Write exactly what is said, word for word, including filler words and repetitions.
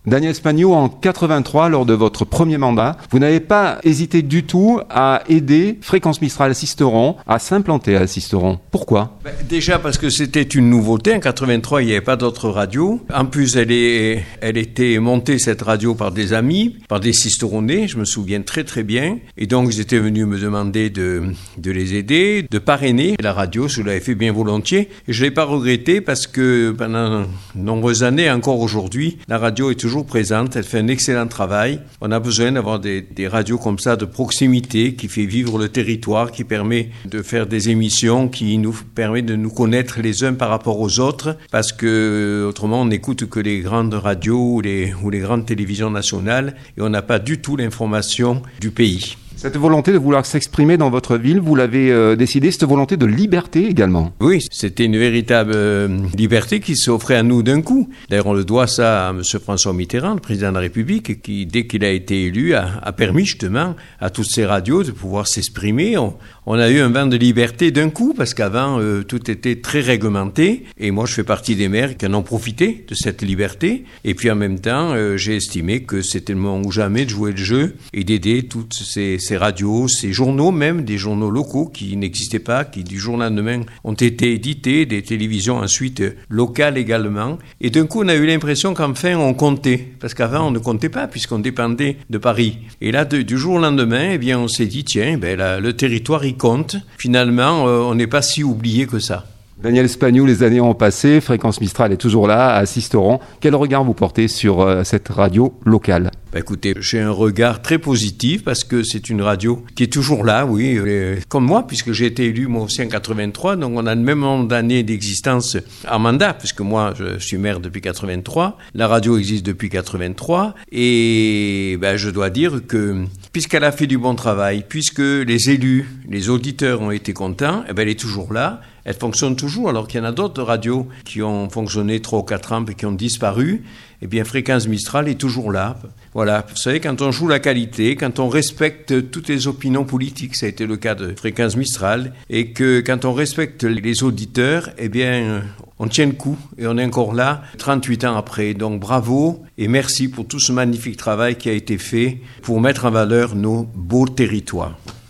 Daniel Spagnoux, en quatre-vingt-trois, lors de votre premier mandat, vous n'avez pas hésité du tout à aider Fréquence Mistral Sisteron à s'implanter à Sisteron. Pourquoi ? Ben, déjà parce que c'était une nouveauté. En quatre-vingt-trois, il n'y avait pas d'autre radio. En plus, elle, est, elle était montée, cette radio, par des amis, par des Sisteronnais, je me souviens très très bien. Et donc, ils étaient venus me demander de, de les aider, de parrainer la radio. Je l'avais fait bien volontiers. Et je ne l'ai pas regretté parce que pendant de nombreuses années, encore aujourd'hui, la radio est toujours présente, elle fait un excellent travail. On a besoin d'avoir des, des radios comme ça de proximité qui fait vivre le territoire, qui permet de faire des émissions, qui nous permet de nous connaître les uns par rapport aux autres, parce que autrement on n'écoute que les grandes radios ou les, ou les grandes télévisions nationales et on n'a pas du tout l'information du pays. Cette volonté de vouloir s'exprimer dans votre ville, vous l'avez euh, décidé, cette volonté de liberté également. Oui, c'était une véritable euh, liberté qui s'offrait à nous d'un coup. D'ailleurs, on le doit ça à M. François Mitterrand, le président de la République, qui, dès qu'il a été élu, a, a permis justement à toutes ces radios de pouvoir s'exprimer. On, on a eu un vent de liberté d'un coup, parce qu'avant, euh, tout était très réglementé. Et moi, je fais partie des maires qui en ont profité de cette liberté. Et puis, en même temps, euh, j'ai estimé que c'était le moment ou jamais de jouer le jeu et d'aider toutes ces, ces radios, ces journaux même, des journaux locaux qui n'existaient pas, qui du jour au lendemain ont été édités, des télévisions ensuite locales également. Et d'un coup, on a eu l'impression qu'enfin on comptait, parce qu'avant on ne comptait pas puisqu'on dépendait de Paris. Et là, de, du jour au lendemain, eh bien, on s'est dit, tiens, ben, là, le territoire il compte. Finalement, euh, on n'est pas si oublié que ça. Daniel Spagnoux, les années ont passé, Fréquence Mistral est toujours là, à Sisteron. Quel regard vous portez sur euh, cette radio locale ? Bah écoutez, j'ai un regard très positif parce que c'est une radio qui est toujours là, oui, euh, comme moi, puisque j'ai été élu moi aussi en quatre-vingt-trois, donc on a le même nombre d'années d'existence en mandat, puisque moi je suis maire depuis quatre-vingt-trois, la radio existe depuis quatre-vingt-trois, et bah, je dois dire que puisqu'elle a fait du bon travail, puisque les élus, les auditeurs ont été contents, eh ben elle est toujours là. Elle fonctionne toujours, alors qu'il y en a d'autres radios qui ont fonctionné trois ou quatre ans et qui ont disparu. Eh bien, Fréquence Mistral est toujours là. Voilà, vous savez, quand on joue la qualité, quand on respecte toutes les opinions politiques, ça a été le cas de Fréquence Mistral, et que quand on respecte les auditeurs, eh bien, on tient le coup et on est encore là trente-huit ans après. Donc bravo et merci pour tout ce magnifique travail qui a été fait pour mettre en valeur nos beaux territoires.